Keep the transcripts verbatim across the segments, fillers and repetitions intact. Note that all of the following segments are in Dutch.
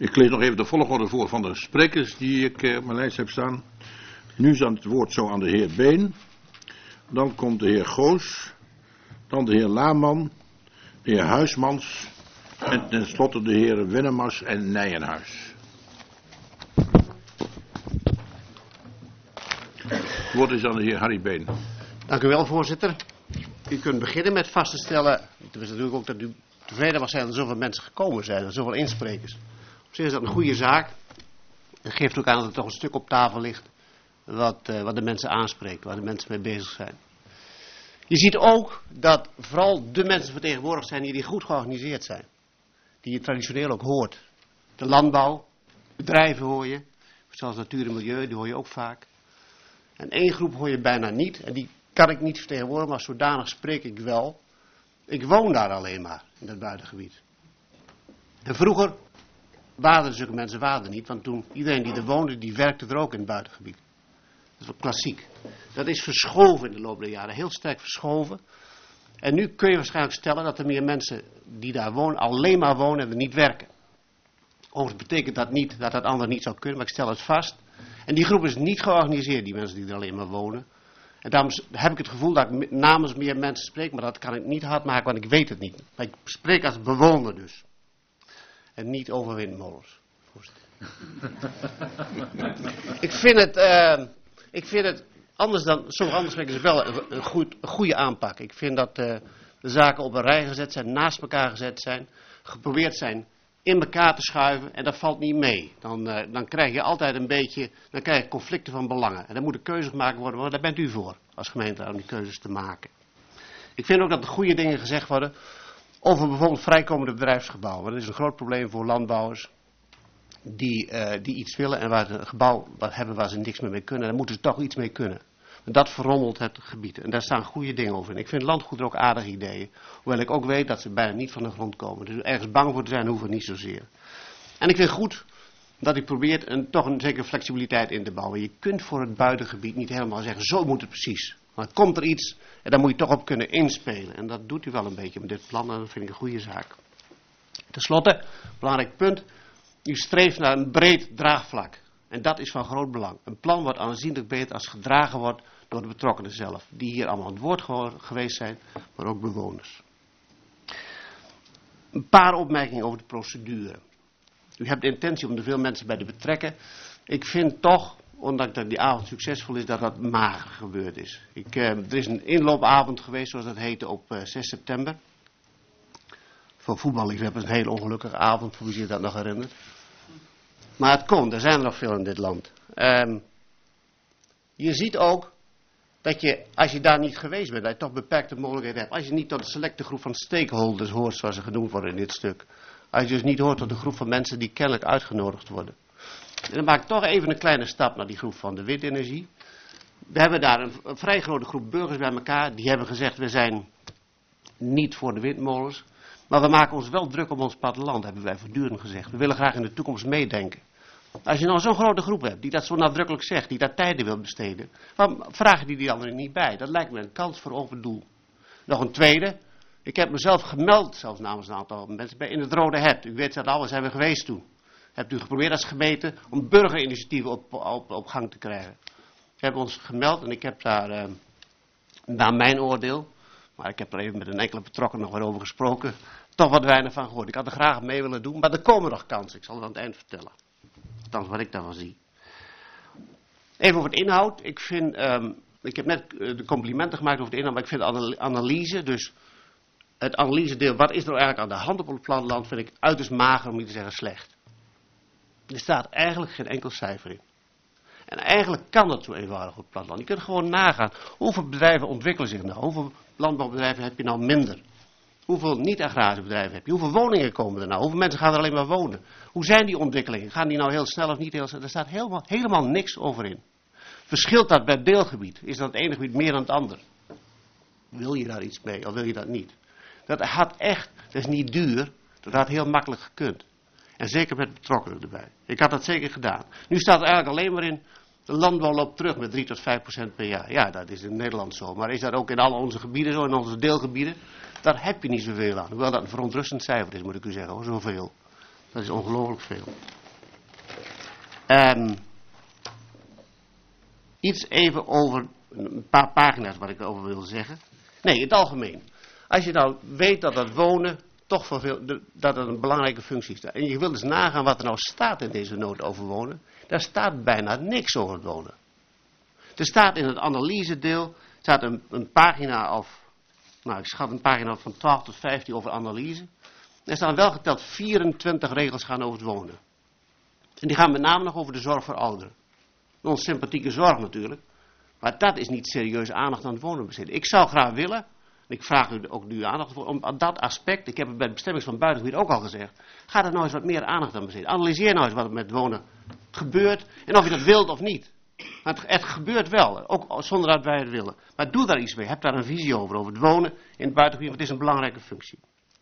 Ik lees nog even de volgorde voor van de sprekers die ik uh, op mijn lijst heb staan. Nu is aan het woord zo aan de heer Been. Dan komt de heer Goos. Dan de heer Laman. De heer Huismans. En tenslotte de heren Wennemars en Nijenhuis. Het woord is aan de heer Harry Been. Dank u wel, voorzitter. U kunt beginnen met vast te stellen, het is natuurlijk ook dat u tevreden mag zijn dat er zoveel mensen gekomen zijn, er zoveel insprekers. Op zich is dat een goede zaak. Het geeft ook aan dat er toch een stuk op tafel ligt wat, uh, wat de mensen aanspreekt, waar de mensen mee bezig zijn. Je ziet ook dat vooral de mensen vertegenwoordigd zijn die, die goed georganiseerd zijn. Die je traditioneel ook hoort. De landbouw, bedrijven hoor je, zoals natuur en milieu, die hoor je ook vaak. En één groep hoor je bijna niet, en die kan ik niet vertegenwoordigen, maar zodanig spreek ik wel. Ik woon daar alleen maar, in dat buitengebied. En vroeger waren zulke mensen waren niet, want toen iedereen die er woonde, die werkte er ook in het buitengebied. Dat is wel klassiek. Dat is verschoven in de loop der jaren, heel sterk verschoven. En nu kun je waarschijnlijk stellen dat er meer mensen die daar wonen, alleen maar wonen en er niet werken. Overigens betekent dat niet dat dat ander niet zou kunnen, maar ik stel het vast. En die groep is niet georganiseerd, die mensen die er alleen maar wonen. En daarom heb ik het gevoel dat ik namens meer mensen spreek, maar dat kan ik niet hard maken, want ik weet het niet. Maar ik spreek als bewoner dus. En niet over windmolens. ik vind het, uh, ik vind het anders dan, zo anders spreken is wel een, een, goed, een goede aanpak. Ik vind dat uh, de zaken op een rij gezet zijn, naast elkaar gezet zijn, geprobeerd zijn in elkaar te schuiven en dat valt niet mee. Dan, uh, dan krijg je altijd een beetje, dan krijg je conflicten van belangen. En dan moeten keuzes gemaakt worden, maar daar bent u voor als gemeenteraad om die keuzes te maken. Ik vind ook dat er goede dingen gezegd worden over bijvoorbeeld vrijkomende bedrijfsgebouwen. Dat is een groot probleem voor landbouwers die, uh, die iets willen en waar ze een gebouw wat hebben waar ze niks meer mee kunnen. Daar moeten ze toch iets mee kunnen. En dat verrommelt het gebied. En daar staan goede dingen over in. Ik vind landgoed er ook aardige ideeën. Hoewel ik ook weet dat ze bijna niet van de grond komen. Dus ergens bang voor te zijn hoeven we niet zozeer. En ik vind het goed dat u probeert een, toch een zekere flexibiliteit in te bouwen. Je kunt voor het buitengebied niet helemaal zeggen, zo moet het precies. Maar het komt er iets en daar moet je toch op kunnen inspelen. En dat doet u wel een beetje met dit plan en dat vind ik een goede zaak. Ten slotte, belangrijk punt. U streeft naar een breed draagvlak. En dat is van groot belang. Een plan wordt aanzienlijk beter als gedragen wordt door de betrokkenen zelf. Die hier allemaal aan het woord geweest zijn, maar ook bewoners. Een paar opmerkingen over de procedure. U hebt de intentie om er veel mensen bij te betrekken. Ik vind toch, ondanks dat die avond succesvol is, dat dat mager gebeurd is. Ik, eh, er is een inloopavond geweest, zoals dat heette, op eh, zes september. Voor voetballiefhebbers een hele ongelukkige avond, voor wie zich dat nog herinnert. Maar het komt, er zijn er nog veel in dit land. Um, je ziet ook dat je, als je daar niet geweest bent, dat je toch beperkte mogelijkheden hebt. Als je niet tot de selecte groep van stakeholders hoort, zoals ze genoemd worden in dit stuk. Als je dus niet hoort tot de groep van mensen die kennelijk uitgenodigd worden. En dan maak ik toch even een kleine stap naar die groep van de windenergie. We hebben daar een, een vrij grote groep burgers bij elkaar. Die hebben gezegd, we zijn niet voor de windmolens. Maar we maken ons wel druk op ons platteland, hebben wij voortdurend gezegd. We willen graag in de toekomst meedenken. Als je nou zo'n grote groep hebt, die dat zo nadrukkelijk zegt, die daar tijden wil besteden, waarom vragen die die anderen niet bij? Dat lijkt me een kans voor open doel. Nog een tweede, ik heb mezelf gemeld, zelfs namens een aantal mensen, bij in het Rode Hert. U weet dat alles zijn we geweest toen. Hebt u geprobeerd als gemeente om burgerinitiatieven op, op, op gang te krijgen. We hebben ons gemeld en ik heb daar, uh, naar mijn oordeel, maar ik heb er even met een enkele betrokkenen nog weer over gesproken, toch wat weinig van gehoord. Ik had er graag mee willen doen, maar er komen nog kansen. Ik zal het aan het eind vertellen. Althans wat ik daarvan zie. Even over het inhoud. Ik vind, um, ik heb net uh, de complimenten gemaakt over de inhoud, maar ik vind de analyse, dus het analysedeel, wat is er eigenlijk aan de hand op het platteland, vind ik uiterst mager, om niet te zeggen slecht. Er staat eigenlijk geen enkel cijfer in. En eigenlijk kan dat zo eenvoudig op het platteland. Je kunt gewoon nagaan, hoeveel bedrijven ontwikkelen zich nou, hoeveel landbouwbedrijven heb je nou minder. Hoeveel niet-agrarische bedrijven heb je? Hoeveel woningen komen er nou? Hoeveel mensen gaan er alleen maar wonen? Hoe zijn die ontwikkelingen? Gaan die nou heel snel of niet heel snel? Er staat helemaal, helemaal niks over in. Verschilt dat bij deelgebied? Is dat het ene gebied meer dan het ander? Wil je daar iets mee of wil je dat niet? Dat had echt, dat is niet duur, dat had heel makkelijk gekund. En zeker met betrokkenen erbij. Ik had dat zeker gedaan. Nu staat er eigenlijk alleen maar in, de landbouw loopt terug met drie tot vijf procent per jaar. Ja, dat is in Nederland zo. Maar is dat ook in al onze gebieden zo, in onze deelgebieden? Daar heb je niet zoveel aan. Hoewel dat een verontrustend cijfer is, moet ik u zeggen, hoor, zoveel. Dat is ongelooflijk veel. Um, iets even over een paar pagina's wat ik erover wil zeggen. Nee, in het algemeen. Als je nou weet dat dat wonen toch voor veel, dat het een belangrijke functie is. En je wilt eens nagaan wat er nou staat in deze noot over wonen. Daar staat bijna niks over het wonen. Er staat in het analysedeel, staat een, een pagina of, nou ik schat een pagina van twaalf tot vijftien over analyse. Er staan wel geteld vierentwintig regels gaan over het wonen. En die gaan met name nog over de zorg voor ouderen. Een sympathieke zorg natuurlijk. Maar dat is niet serieus aandacht aan het wonen besteden. Ik zou graag willen, en ik vraag u ook nu aandacht voor, om aan dat aspect, ik heb het bij de bestemming van buitengebied ook al gezegd, ga er nou eens wat meer aandacht aan besteden. Analyseer nou eens wat er met wonen gebeurt en of je dat wilt of niet. Maar het, het gebeurt wel, ook zonder dat wij het willen. Maar doe daar iets mee, heb daar een visie over, over het wonen in het buitengebied, want het is een belangrijke functie.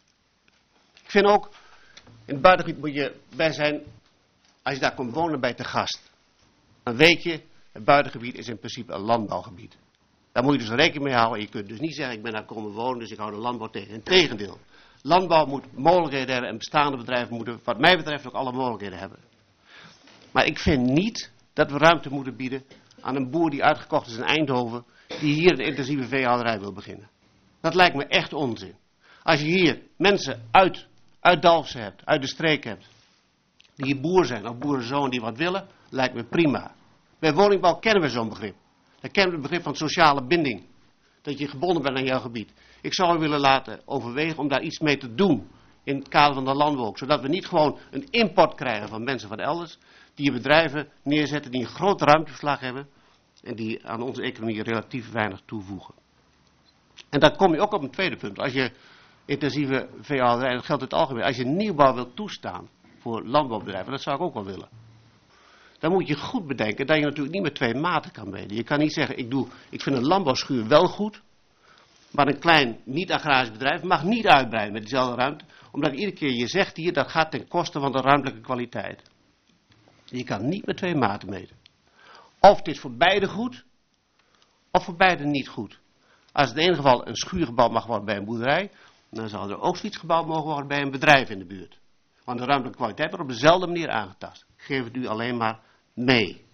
Ik vind ook, in het buitengebied moet je bij zijn, als je daar komt wonen bij te gast, dan weet je, het buitengebied is in principe een landbouwgebied. Daar moet je dus rekening mee houden. Je kunt dus niet zeggen, ik ben daar komen wonen, dus ik hou de landbouw tegen. Integendeel. Landbouw moet mogelijkheden hebben en bestaande bedrijven moeten, wat mij betreft, ook alle mogelijkheden hebben. Maar ik vind niet dat we ruimte moeten bieden aan een boer die uitgekocht is in Eindhoven, die hier een intensieve veehouderij wil beginnen. Dat lijkt me echt onzin. Als je hier mensen uit, uit Dalfsen hebt, uit de streek hebt, die boer zijn of boerenzoon die wat willen, lijkt me prima. Bij woningbouw kennen we zo'n begrip. Dan kennen we het begrip van sociale binding. Dat je gebonden bent aan jouw gebied. Ik zou u willen laten overwegen om daar iets mee te doen. In het kader van de landbouw ook. Zodat we niet gewoon een import krijgen van mensen van elders. Die bedrijven neerzetten die een groot ruimteverslag hebben. En die aan onze economie relatief weinig toevoegen. En dan kom je ook op een tweede punt. Als je intensieve veehouderij, dat geldt in het algemeen. Als je nieuwbouw wilt toestaan voor landbouwbedrijven. Dat zou ik ook wel willen. Dan moet je goed bedenken dat je natuurlijk niet met twee maten kan meten. Je kan niet zeggen, ik, doe, ik vind een landbouwschuur wel goed, maar een klein niet-agrarisch bedrijf mag niet uitbreiden met diezelfde ruimte, omdat iedere keer je zegt hier, dat gaat ten koste van de ruimtelijke kwaliteit. Je kan niet met twee maten meten. Of het is voor beide goed, of voor beide niet goed. Als in het ene geval een schuur gebouwd mag worden bij een boerderij, dan zal er ook zoiets gebouwd mogen worden bij een bedrijf in de buurt. Want de ruimtelijke kwaliteit wordt op dezelfde manier aangetast. Ik geef het u alleen maar mee.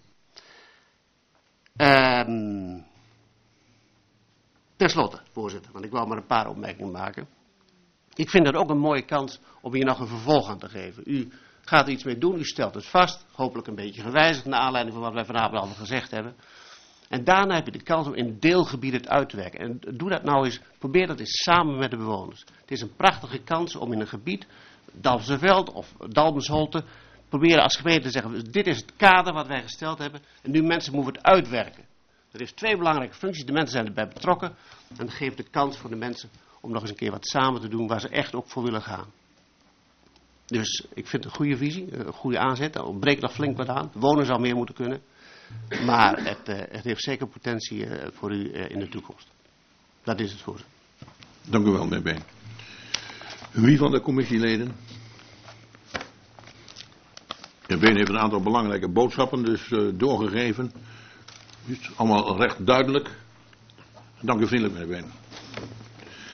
Um, ten slotte, voorzitter, want ik wou maar een paar opmerkingen maken. Ik vind dat ook een mooie kans om hier nog een vervolg aan te geven. U gaat er iets mee doen, u stelt het vast, hopelijk een beetje gewijzigd naar aanleiding van wat wij vanavond al gezegd hebben. En daarna heb je de kans om in deelgebieden het uit te werken. En doe dat nou eens, probeer dat eens samen met de bewoners. Het is een prachtige kans om in een gebied, Dalfsenveld of Dalmensholte, proberen als gemeente te zeggen, dit is het kader wat wij gesteld hebben en nu mensen moeten het uitwerken. Er is twee belangrijke functies, de mensen zijn erbij betrokken en dat geeft de kans voor de mensen om nog eens een keer wat samen te doen waar ze echt ook voor willen gaan. Dus ik vind het een goede visie, een goede aanzet, er ontbreekt nog flink wat aan, wonen zou meer moeten kunnen, maar het, uh, het heeft zeker potentie uh, voor u uh, in de toekomst. Dat is het voor ze. Dank u wel, meneer Been. Wie van de commissieleden? Meneer Been heeft een aantal belangrijke boodschappen dus uh, doorgegeven. Het is allemaal recht duidelijk. Dank u vriendelijk, meneer Been.